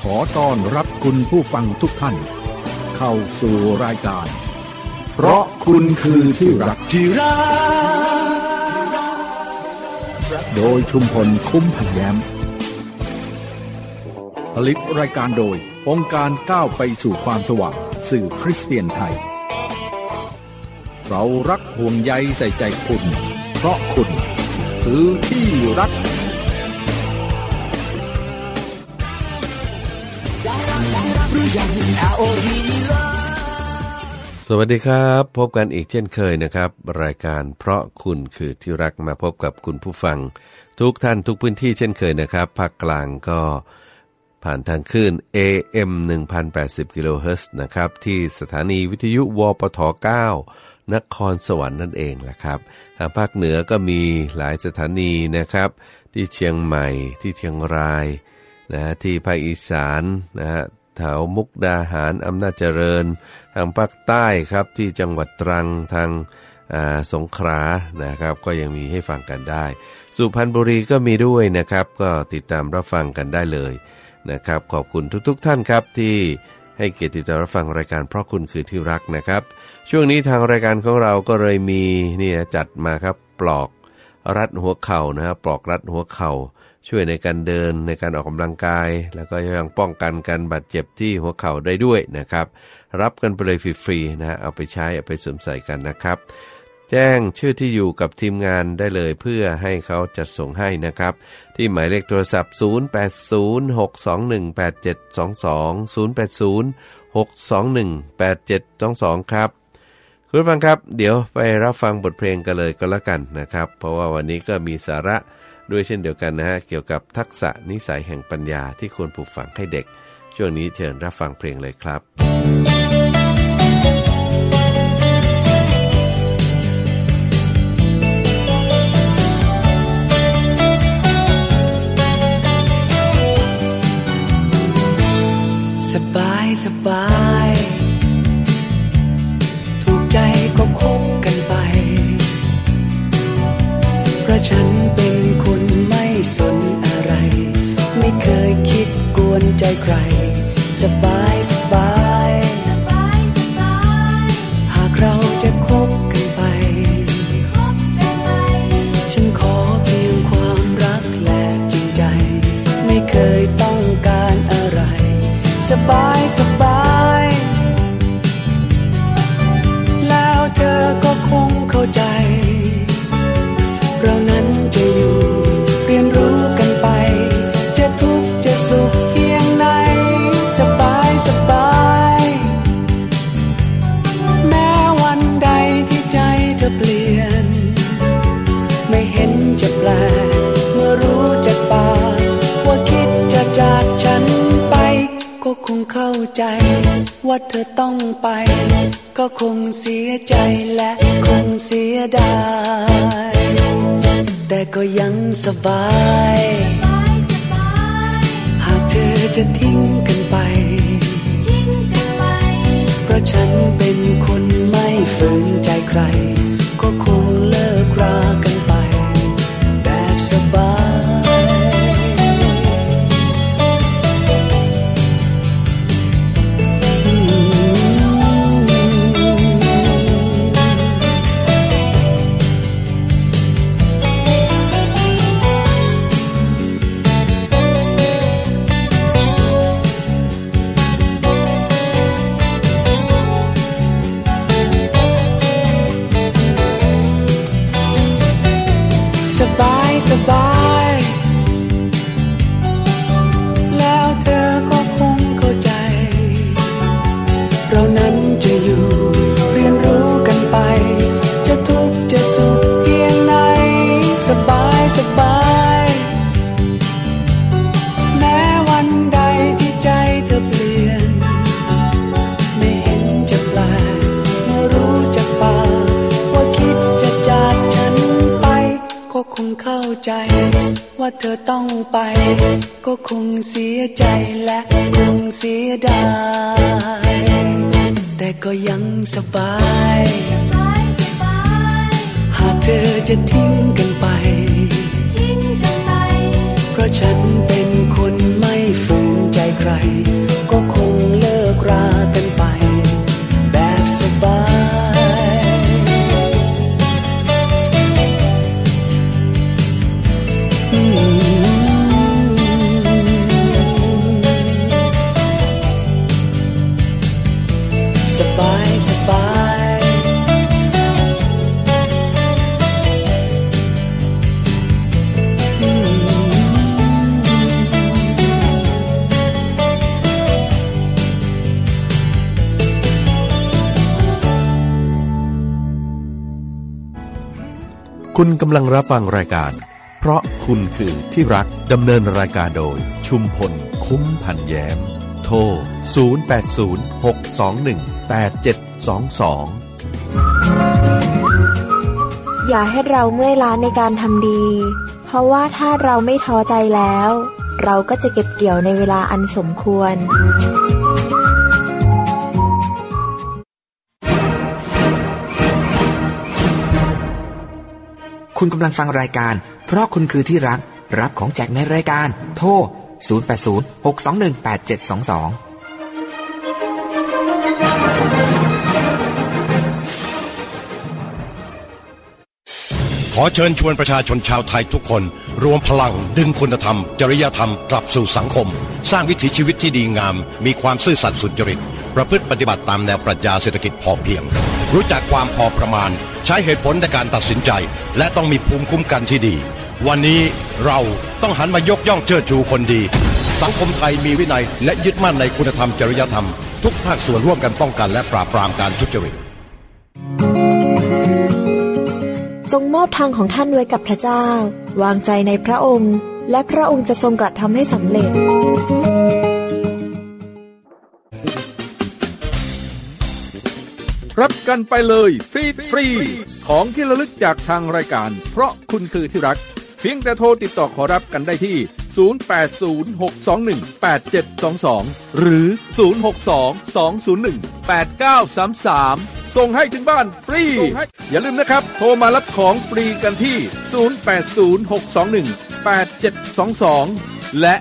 ขอต้อนรับคุณผู้ฟังทุกท่านเข้าสู่รายการเพราะคุณคือที่รักโดยชุมพลคุ้มพันแย้มผลิตรายการโดยองค์การก้าวไปสู่ความสว่างสื่อคริสเตียนไทยเรารักห่วงใยใส่ใจคุณเพราะคุณคือที่รักสวัสดีครับพบกันอีกเช่นเคยนะครับรายการเพราะคุณคือที่รักมาพบกับคุณผู้ฟังทุกท่านทุกพื้นที่เช่นเคยนะครับภาคกลางก็ผ่านทางคลื่น AM 1080 กิโลเฮิรตซ์นะครับที่สถานีวิทยุวปท 9 นครสวรรค์นั่นเองแหละครับทางภาคเหนือก็มีหลายสถานีนะครับที่เชียงใหม่ที่เชียงรายนะที่ภาคอีสานนะฮะแถวมุกดาหารอำนาจเจริญทางภาคใต้ครับที่จังหวัดตรังทางสงขลานะครับก็ยังมีให้ฟังกันได้สุพรรณบุรีก็มีด้วยนะครับก็ติดตามรับฟังกันได้เลยนะครับขอบคุณทุกท่านครับที่ให้เกียรติติดตามรับฟังรายการเพราะคุณคือที่รักนะครับช่วงนี้ทางรายการของเราก็เลยมีนี่จัดมาครับปลอกรัดหัวเข่านะครับปลอกรัดหัวเข่าช่วยในการเดินในการออกกำลังกายแล้วก็ยังป้องกันการบาดเจ็บที่หัวเข่าได้ด้วยนะครับรับกันไปเลยฟรีๆนะเอาไปใช้เอาไปสวมใส่กันนะครับแจ้งชื่อที่อยู่กับทีมงานได้เลยเพื่อให้เขาจัดส่งให้นะครับที่หมายเลขโทรศัพท์0806218722 0806218722ครับคุณผู้ฟังครับเดี๋ยวไปรับฟังบทเพลงกันเลยก็แล้วกันนะครับเพราะว่าวันนี้ก็มีสาระด้วยเช่นเดียวกันนะฮะเกี่ยวกับทักษะนิสัยแห่งปัญญาที่ควรปลูกฝังให้เด็กช่วงนี้เชิญรับฟังเพลงเลยครับสบายสบายถูกใจก็คบกันไปเพราะฉันเป็นคนไม่สนอะไรไม่เคยคิดกวนใจใครสบายสบายหากเราจะคบกันไปฉันขอเพียงความรักและจริงใจไม่เคยต้องการอะไรสบายสบายแล้วเธอก็คงเข้าใจเรานั้นจะอยู่เรียนรู้กันไปจะทุกข์จะสุขเพียงไหนสบายสบายแม้วันใดที่ใจเธอเปลี่ยนไม่เห็นจะแปลกเมื่อรู้จากปากว่าคิดจะจากฉันไปก็คงเข้าใจว่าเธอต้องไปก็คงเสียใจและคงเสียดายแต่ก็ยังสบายหากเธอจะทิ้งกันไปเพราะฉันเป็นคนไม่ฝืนใจใครก็คงเลิกรากันไปแบบสบายสบายแล้วเธอก็คงเข้าใจเรานั้นจะอยู่เรียนรู้กันไปจะทุกข์จะสุขเพียงไหนสบายสบายแม้วันใดที่ใจเธอเปลี่ยนไม่เห็นจะแปลกเมื่อรู้จากปากว่าคิดจะจากฉันไปก็คงเข้าใจว่าเธอต้องไปก็คงเสียใจและคงเสียดายแต่ก็ยังสบายหากเธอจะทิ้งกันไปเพราะฉันเป็นคนไม่ฝืนใจใครคุณกำลังรับฟังรายการเพราะคุณคือที่รักดำเนินรายการโดยชุมพลคุ้มพันแย้มโทร0806218722 อย่าให้เราเมื่อยล้าในการทำดีเพราะว่าถ้าเราไม่ท้อใจแล้วเราก็จะเก็บเกี่ยวในเวลาอันสมควรคุณกำลังฟังรายการเพราะคุณคือที่รักรับของแจกในรายการโทร0806218722 ขอเชิญชวนประชาชนชาวไทยทุกคนรวมพลังดึงคุณธรรมจริยธรรมกลับสู่สังคมสร้างวิถีชีวิตที่ดีงามมีความซื่อสัตย์สุจริตประพฤติปฏิบัติตามแนวปรัชญาเศรษฐกิจพอเพียงรู้จักความพอประมาณใช้เหตุผลในการตัดสินใจและต้องมีภูมิคุ้มกันที่ดีวันนี้เราต้องหันมายกย่องเชิดชูคนดีสังคมไทยมีวินัยและยึดมั่นในคุณธรรมจริยธรรมทุกภาคส่วนร่วมกันป้องกันและปราบปรามการทุจริตจงมอบทางของท่านไว้กับพระเจ้าวางใจในพระองค์และพระองค์จะทรงกระทำให้สำเร็จรับกันไปเลยฟรีๆของที่ระลึกจากทางรายการเพราะคุณคือที่รักเพียงแต่โทรติดต่อขอรับกันได้ที่0806218722หรือ0622018933ส่งให้ถึงบ้านฟรีอย่าลืมนะครับโทรมารับของฟรีกันที่0806218722และ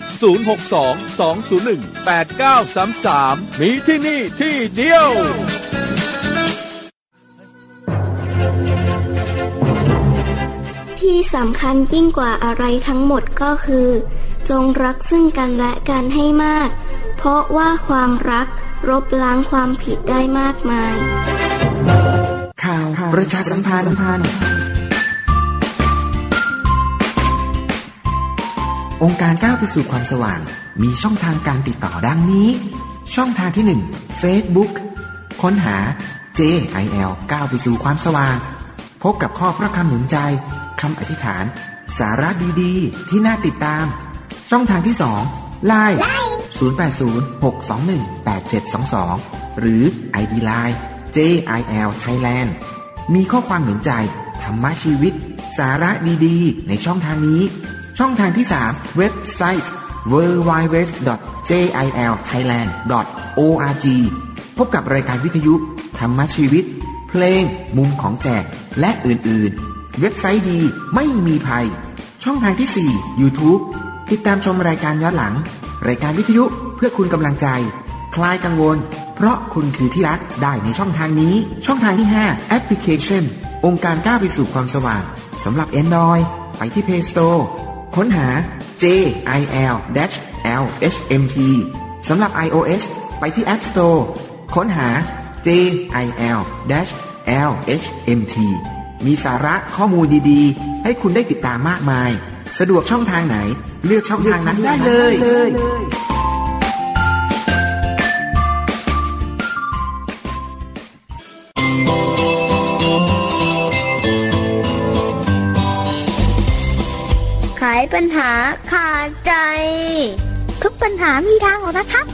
0622018933มีที่นี่ที่เดียวที่สำคัญยิ่งกว่าอะไรทั้งหมดก็คือจงรักซึ่งกันและกันให้มากเพราะว่าความรักลบล้างความผิดได้มากมายข่าวประชาสัมพันธ์องค์การก้าวไปสู่ความสว่างมีช่องทางการติดต่อดังนี้ช่องทางที่ 1 Facebook ค้นหา JIL ก้าวไปสู่ความสว่างพบกับข้อพระคำหนุนใจคำอธิษฐานสาระดีๆที่น่าติดตามช่องทางที่ 2 LINE 0806218722หรือ ID LINE JIL Thailand มีข้อความหนุนใจธรรมะชีวิตสาระดีๆในช่องทางนี้ช่องทางที่ 3 เว็บไซต์ www.jilthailand.org พบกับรายการวิทยุธรรมะชีวิตเพลงมุมของแจกและอื่นๆเว็บไซต์ดีไม่มีภัยช่องทางที่ 4 YouTube ติดตามชมรายการย้อนหลังรายการวิทยุเพื่อคุณกำลังใจคลายกังวลเพราะคุณคือที่รักได้ในช่องทางนี้ช่องทางที่ 5 แอปพลิเคชันองค์การก้าวไปสู่ความสว่างสำหรับ Android ไปที่ Play Store ค้นหา JIL-LHMT สำหรับ iOS ไปที่ App Store ค้นหา JIL-LHMT มีสาระข้อมูลดีๆให้คุณได้ติดตามมากมายสะดวกช่องทางไหนเลือกช่องทางนั้นได้เลยไขปัญหาขาดใจทุกปัญหามีทางออกนะครับ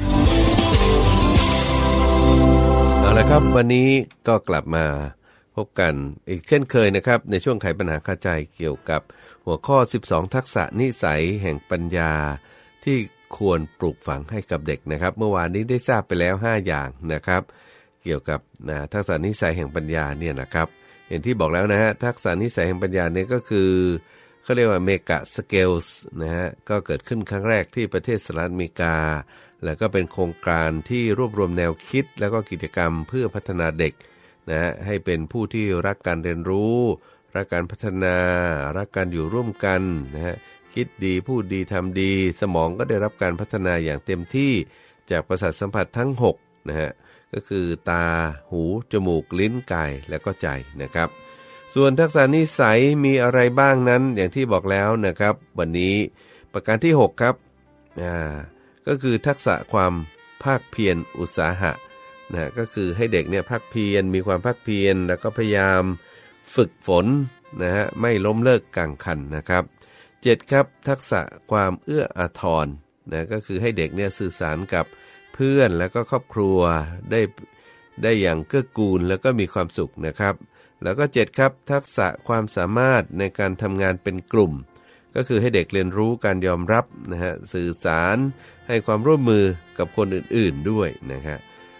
เอาละครับวันนี้ก็กลับมาพบกันอีกเช่นเคยนะครับในช่วงไขปัญหาคาใจเกี่ยวกับหัวข้อ12ทักษะนิสัยแห่งปัญญาที่ควรปลูกฝังให้กับเด็กนะครับเมื่อวานนี้ได้ทราบไปแล้ว5อย่างนะครับเกี่ยวกับทักษะนิสัยแห่งปัญญาเนี่ยนะครับอย่างที่บอกแล้วนะฮะทักษะนิสัยแห่งปัญญาเนี่ยก็คือเขาเรียกว่าเมกะสเกลส์นะฮะก็เกิดขึ้นครั้งแรกที่ประเทศสหรัฐอเมริกาแล้วก็เป็นโครงการที่รวบรวมแนวคิดแล้วก็กิจกรรมเพื่อพัฒนาเด็กนะฮะให้เป็นผู้ที่รักการเรียนรู้รักการพัฒนารักการอยู่ร่วมกันนะฮะคิดดีพูดดีทำดีสมองก็ได้รับการพัฒนาอย่างเต็มที่จากประสาทสัมผัสทั้ง6นะฮะก็คือตาหูจมูกลิ้นกายและก็ใจนะครับส่วนทักษะนิสัยมีอะไรบ้างนั้นอย่างที่บอกแล้วนะครับวันนี้ประการที่6ครับก็คือทักษะความภาคเพียรอุตสาหะนะก็คือให้เด็กเนี่ยภาคเพียรมีความภาคเพียรแล้วก็พยายามฝึกฝนนะฮะไม่ล้มเลิกกลางคันนะครับ7ครับทักษะความเอื้ออาทรนะก็คือให้เด็กเนี่ยสื่อสารกับเพื่อนแล้วก็ครอบครัวได้อย่างเกื้อกูลแล้วก็มีความสุขนะครับแล้วก็7ครับทักษะความสามารถในการทำงานเป็นกลุ่มก็คือให้เด็กเรียนรู้การยอมรับนะฮะสื่อสารให้ความร่วมมือกับคนอื่นๆด้วยนะครับ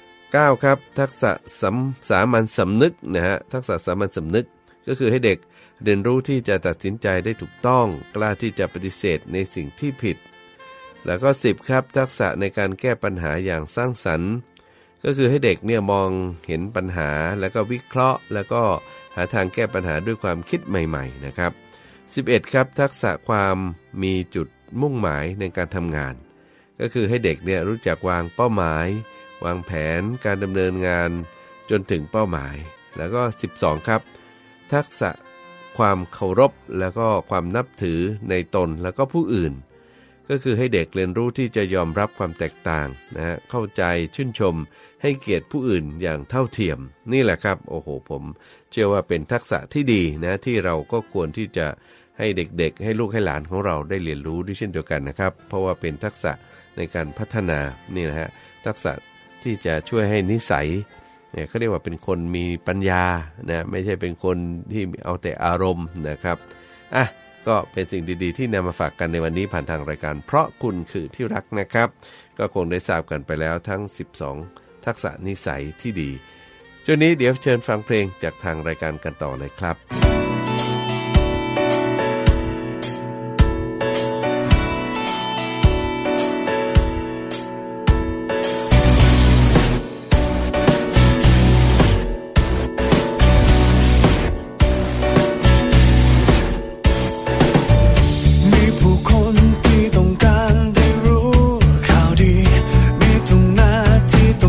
9ครับทักษะสามัญสำนึกนะฮะทักษะสามัญสำนึกก็คือให้เด็กเรียนรู้ที่จะตัดสินใจได้ถูกต้องกล้าที่จะปฏิเสธในสิ่งที่ผิดแล้วก็10ครับทักษะในการแก้ปัญหาอย่างสร้างสรรค์ก็คือให้เด็กเนี่ยมองเห็นปัญหาแล้วก็วิเคราะห์แล้วก็หาทางแก้ปัญหาด้วยความคิดใหม่ๆนะครับ11ครับทักษะความมีจุดมุ่งหมายในการทำงานก็คือให้เด็กเนี่ยรู้จักวางเป้าหมายวางแผนการดำเนินงานจนถึงเป้าหมายแล้วก็12ครับทักษะความเคารพแล้วก็ความนับถือในตนแล้วก็ผู้อื่นก็คือให้เด็กเรียนรู้ที่จะยอมรับความแตกต่างนะฮะเข้าใจชื่นชมให้เกียรติผู้อื่นอย่างเท่าเทียมนี่แหละครับโอ้โหผมเชื่อว่าเป็นทักษะที่ดีนะที่เราก็ควรที่จะให้เด็กๆให้ลูกให้หลานของเราได้เรียนรู้ด้วยเช่นเดียวกันนะครับเพราะว่าเป็นทักษะในการพัฒนานี่นะฮะทักษะที่จะช่วยให้นิสัยเนี่ยเขาเรียกว่าเป็นคนมีปัญญานะไม่ใช่เป็นคนที่เอาแต่อารมณ์นะครับก็เป็นสิ่งดีๆที่นำมาฝากกันในวันนี้ผ่านทางรายการเพราะคุณคือที่รักนะครับก็คงได้ทราบกันไปแล้วทั้ง12ทักษะนิสัยที่ดีช่วงนี้เดี๋ยวเชิญฟังเพลงจากทางรายการกันต่อเลยครับ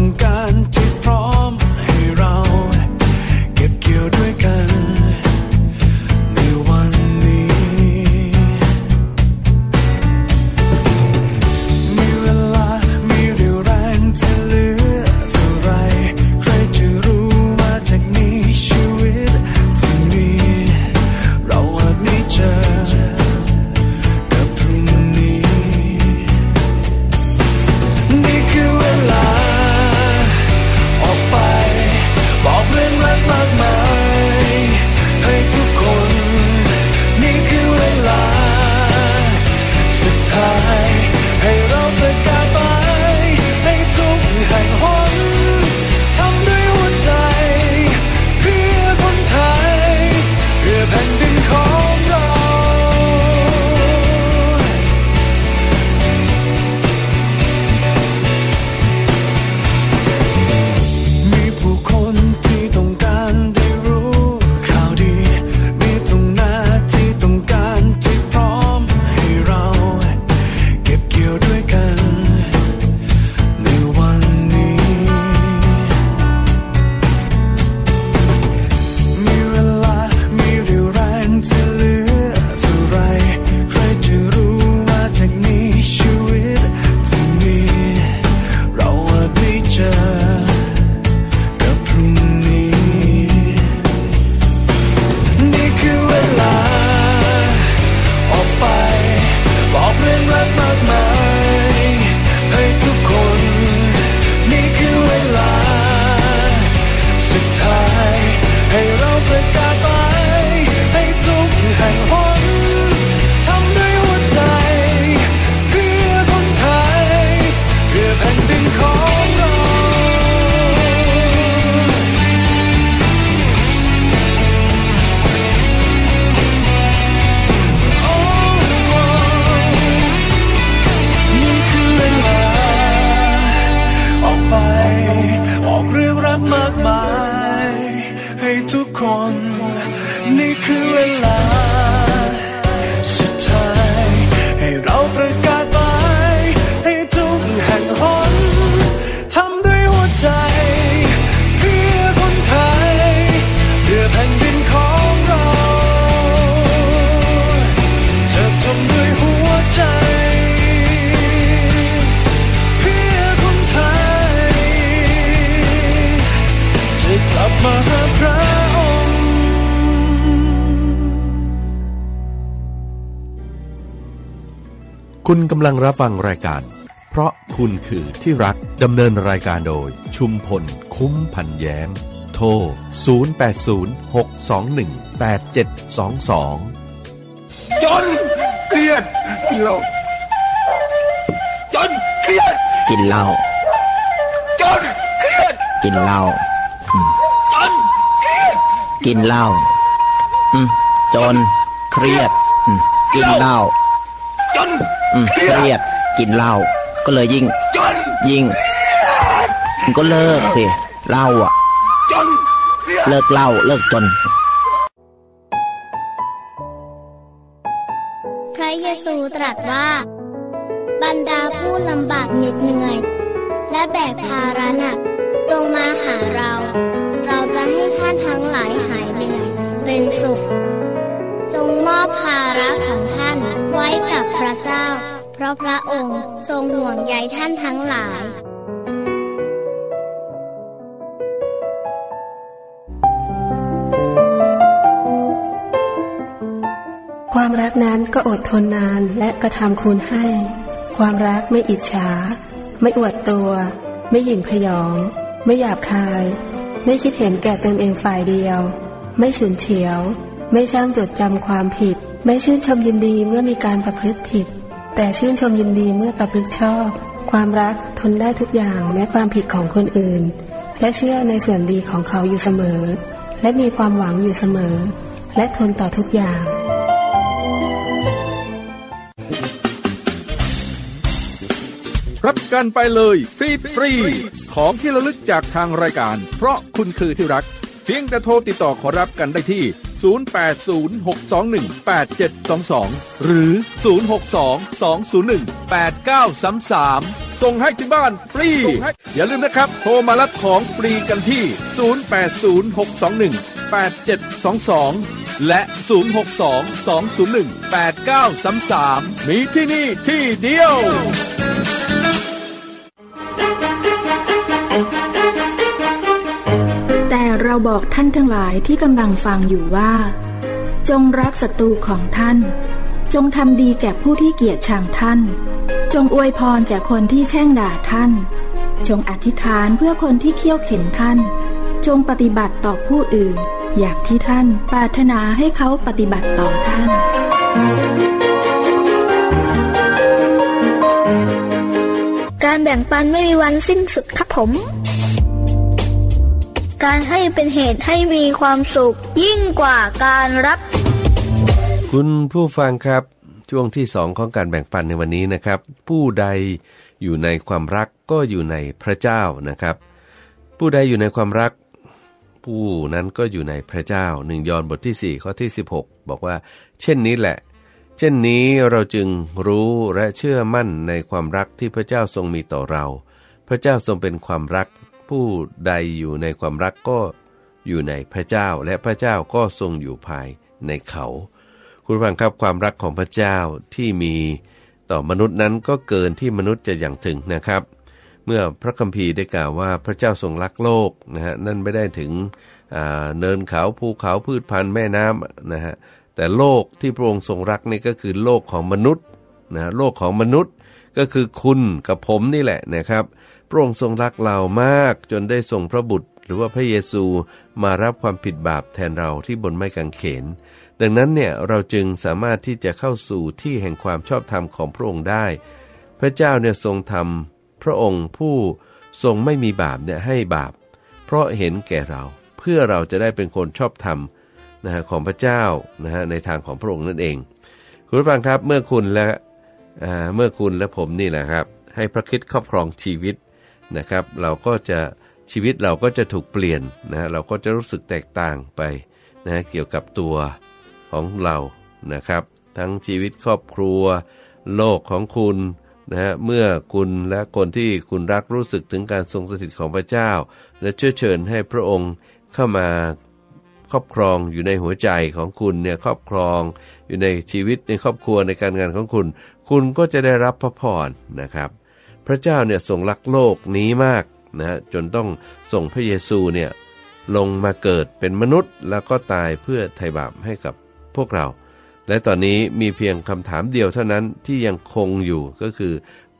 ที่พร้อมให้เราเก็บเกี่ยวด้วยกันคุณกำลังรับฟังรายการเพราะคุณคือที่รักดำเนินรายการโดยชุมพลคุ้มพันแย้มโทร0806218722 จนเครียดกินเหล้าจนเครียดกินเหล้าจนเครียดกินเหล้าจนเครียดกินเหล้าจนเครียดกินเหล้าจนเครียดกินเหล้าก็เลยยิ่งก็เลิกสิเหล้าอ่ะเลิกเหล้าเลิกจนพระเยซูตรัสว่าบรรดาผู้ลำบากเหน็ดเหนื่อยและแบกภาระหนักจงมาหาเราจะให้ท่านทั้งหลายหายเหนื่อยเป็นสุขจงมอบภาระของท่านไว้กับพระเจ้าเพราะพระองค์ทรงห่วงใยท่านทั้งหลายความรักนั้นก็อดทนนานและกระทำคุณให้ความรักไม่อิจฉาไม่อวดตัวไม่หยิ่งพยองไม่หยาบคายไม่คิดเห็นแก่ตนเองฝ่ายเดียวไม่ฉุนเฉียวไม่ช่างจดจำความผิดไม่ชื่นชมยินดีเมื่อมีการประพฤติผิดแต่ชื่นชมยินดีเมื่อประพฤติชอบความรักทนได้ทุกอย่างแม้ความผิดของคนอื่นและเชื่อในส่วนดีของเขาอยู่เสมอและมีความหวังอยู่เสมอและทนต่อทุกอย่างรับกันไปเลยฟรีของที่ระลึกจากทางรายการเพราะคุณคือที่รักเพียงแต่โทรติดต่อขอรับกันได้ที่0806218722หรือ0622018933ส่งให้ที่บ้านฟรีอย่าลืมนะครับโทรมารับของฟรีกันที่0806218722และ0622018933มีที่นี่ที่เดียวแต่เราบอกท่านทั้งหลายที่กำลังฟังอยู่ว่าจงรักศัตรูของท่านจงทำดีแก่ผู้ที่เกลียดชังท่านจงอวยพรแก่คนที่แช่งด่าท่านจงอธิษฐานเพื่อคนที่เคี่ยวเข็นท่านจงปฏิบัติต่อผู้อื่นอย่างที่ท่านปรารถนาให้เขาปฏิบัติต่อท่านการแบ่งปันไม่มีวันสิ้นสุดครับผมการให้เป็นเหตุให้มีความสุขยิ่งกว่าการรับคุณผู้ฟังครับช่วงที่2ของการแบ่งปันในวันนี้นะครับผู้ใดอยู่ในความรักก็อยู่ในพระเจ้านะครับผู้ใดอยู่ในความรักผู้นั้นก็อยู่ในพระเจ้า1ยอห์นบทที่4ข้อที่16บอกว่าเช่นนี้แหละเช่นนี้เราจึงรู้และเชื่อมั่นในความรักที่พระเจ้าทรงมีต่อเราพระเจ้าทรงเป็นความรักผู้ใดอยู่ในความรักก็อยู่ในพระเจ้าและพระเจ้าก็ทรงอยู่ภายในเขาคุณฟังครับความรักของพระเจ้าที่มีต่อมนุษย์นั้นก็เกินที่มนุษย์จะอย่างถึงนะครับเมื่อพระคัมภีร์ได้กล่าวว่าพระเจ้าทรงรักโลกนะฮะนั่นไม่ได้ถึงเนินเขาภูเขาพืชพันธุ์แม่น้ำนะฮะแต่โลกที่พระองค์ทรงรักนี่ก็คือโลกของมนุษย์นะโลกของมนุษย์ก็คือคุณกับผมนี่แหละนะครับพระองค์ทรงรักเรามากจนได้ส่งพระบุตรหรือว่าพระเยซูมารับความผิดบาปแทนเราที่บนไม้กางเขนดังนั้นเนี่ยเราจึงสามารถที่จะเข้าสู่ที่แห่งความชอบธรรมของพระองค์ได้พระเจ้าเนี่ยทรงทำพระองค์ผู้ทรงไม่มีบาปเนี่ยให้บาปเพราะเห็นแก่เราเพื่อเราจะได้เป็นคนชอบธรรมนะฮะของพระเจ้านะฮะในทางของพระองค์นั่นเองคุณผู้ฟังครับเมื่อคุณและผมนี่แหละครับให้พระคริสต์ครอบครองชีวิตนะครับชีวิตเราก็จะถูกเปลี่ยนนะเราก็จะรู้สึกแตกต่างไปนะเกี่ยวกับตัวของเรานะครับทั้งชีวิตครอบครัวโลกของคุณนะฮะเมื่อคุณและคนที่คุณรักรู้สึกถึงการทรงสถิตของพระเจ้าและเชิญให้พระองค์เข้ามาครอบครองอยู่ในหัวใจของคุณเนี่ยครอบครองอยู่ในชีวิตในครอบครัวในการงานของคุณก็จะได้รับพระพรนะครับพระเจ้าเนี่ยทรงรักโลกนี้มากนะจนต้องส่งพระเยซูเนี่ยลงมาเกิดเป็นมนุษย์แล้วก็ตายเพื่อไถ่บาปให้กับพวกเราและตอนนี้มีเพียงคำถามเดียวเท่านั้นที่ยังคงอยู่ก็คือ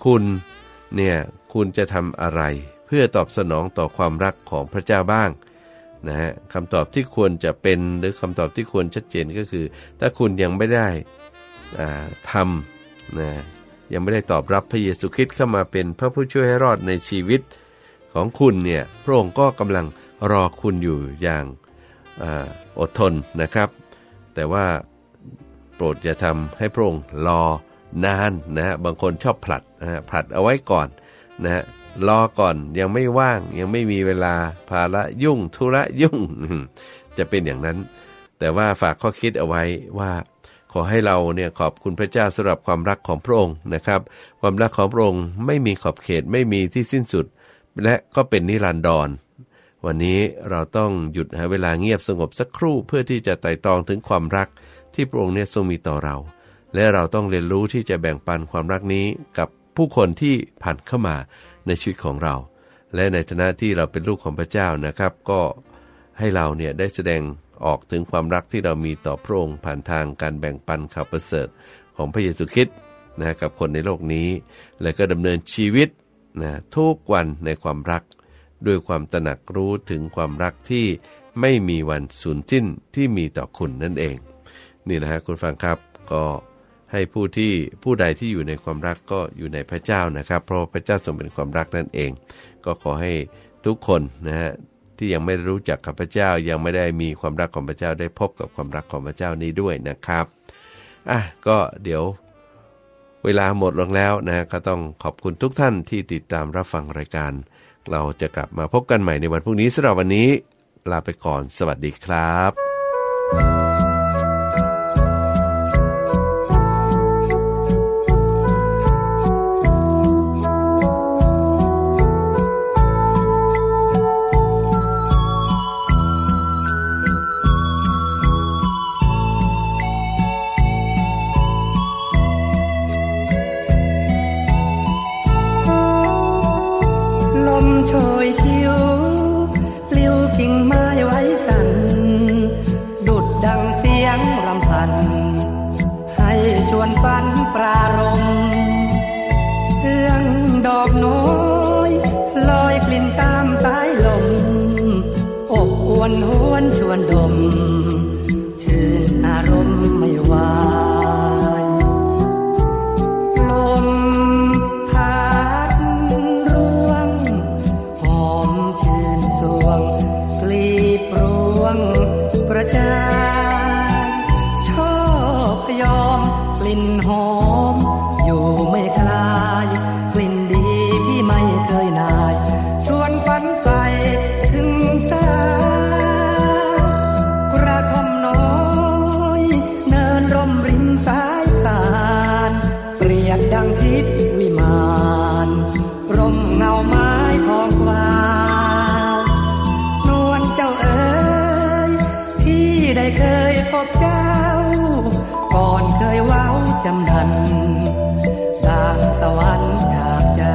คุณจะทำอะไรเพื่อตอบสนองต่อความรักของพระเจ้าบ้างนะฮะคำตอบที่ควรจะเป็นหรือคำตอบที่ควรชัดเจนก็คือถ้าคุณยังไม่ได้ทำนะยังไม่ได้ตอบรับพระเยซูคริสต์เข้ามาเป็นพระผู้ช่วยให้รอดในชีวิตของคุณเนี่ยพระองค์ก็กำลังรอคุณอยู่อย่างอดทนนะครับแต่ว่าโปรดอย่าทำให้พระองค์รอนานนะฮะบางคนชอบผลัดเอาไว้ก่อนนะฮะรอก่อนยังไม่ว่างยังไม่มีเวลาภาระยุ่งธุระยุ่งจะเป็นอย่างนั้นแต่ว่าฝากข้อคิดเอาไว้ว่าขอให้เราเนี่ยขอบคุณพระเจ้าสำหรับความรักของพระองค์นะครับความรักของพระองค์ไม่มีขอบเขตไม่มีที่สิ้นสุดและก็เป็นนิรันดรวันนี้เราต้องหยุดหาเวลาเงียบสงบสักครู่เพื่อที่จะไต่ตรองถึงความรักที่พระองค์เนี่ยทรงมีต่อเราและเราต้องเรียนรู้ที่จะแบ่งปันความรักนี้กับผู้คนที่ผ่านเข้ามาในชีวิตของเราและในฐานะที่เราเป็นลูกของพระเจ้านะครับก็ให้เราเนี่ยได้แสดงออกถึงความรักที่เรามีต่อพระองค์ผ่านทางการแบ่งปันข่าวประเสริฐของพระเยซูคริสต์นะกับคนในโลกนี้และก็ดำเนินชีวิตนะทุกวันในความรักด้วยความตระหนักรู้ถึงความรักที่ไม่มีวันสูญสิ้นที่มีต่อคุณนั่นเองนี่นะฮะคุณฟังครับก็ให้ผู้ใดที่อยู่ในความรักก็อยู่ในพระเจ้านะครับเพราะพระเจ้าทรงเป็นความรักนั่นเองก็ขอให้ทุกคนนะฮะที่ยังไม่รู้จักกับพระเจ้ายังไม่ได้มีความรักของพระเจ้าได้พบกับความรักของพระเจ้านี้ด้วยนะครับก็เดี๋ยวเวลาหมดลงแล้วนะก็ต้องขอบคุณทุกท่านที่ติดตามรับฟังรายการเราจะกลับมาพบกันใหม่ในวันพรุ่งนี้สำหรับวันนี้ลาไปก่อนสวัสดีครับฝันปรารมเอื้องดอกน้อยลอยกลิ่นตามสายลมอบอวนหวนชวนดมชื่นอารมณ์ไม่ไหวลมพัดร่วงหอมชื่นสวงกลีบรวงกระจายชอบพยอมกลิ่นหอมอยู่ไม่คลายกลิ่นดีพี่ไม่เคยนายชวนฝันไฟถึงสากระท่อมน้อยเนินร่มริมสายตาลเปรียบดังทิพย์วิมานร่มเงาไม้ทองกวาวนวลเจ้าเอ๋ยที่ได้เคยพบเจ้าก่อนเคยเว้าจำดันสร้างสวรรค์จากใจ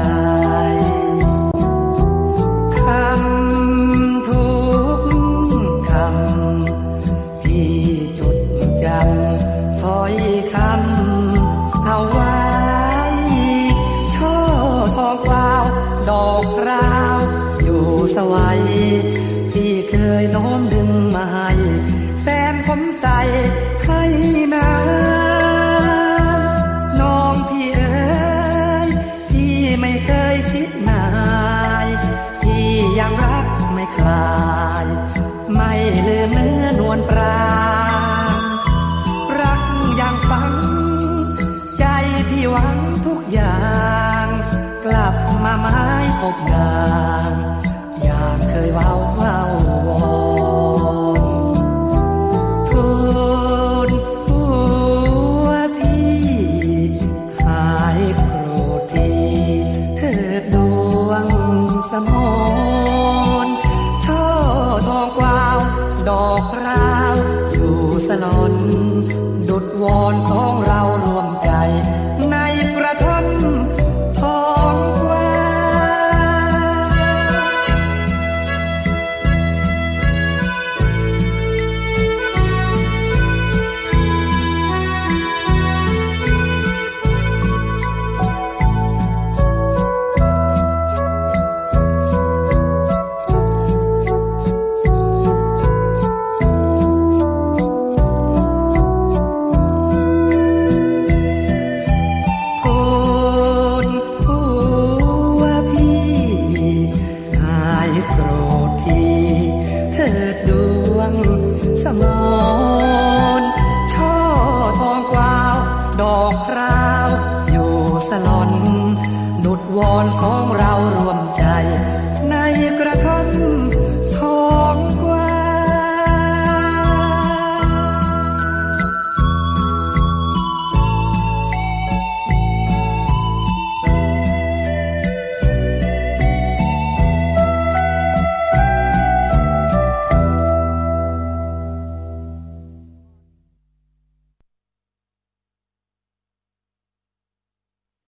คำทุกคำที่จดจำถ้อยคำเอาไว้ช่อทองกวาวดอกราวอยู่สวัยที่เคยโน้มดึงมาให้แสนผมใส่ให้นาน้องพี่เอ๋ยที่ไม่เคยคิดนายที่ยังรักไม่คลายไม่ลืมเนื้อนวลปราณรักอย่างฝังใจพี่หวังทุกอย่างกลับมาไม้พบนางอย่างเคยเว้าวอนทูลหัวพี่หายโกรธทีเถิดดวงสมนช่อทองกวาวดอกราวอยู่สลอนดุจวอนสองเรารวมใจในกระท่อมทองกวาวดอกพร้าวอยู่สลอนดุดวอนสองเราร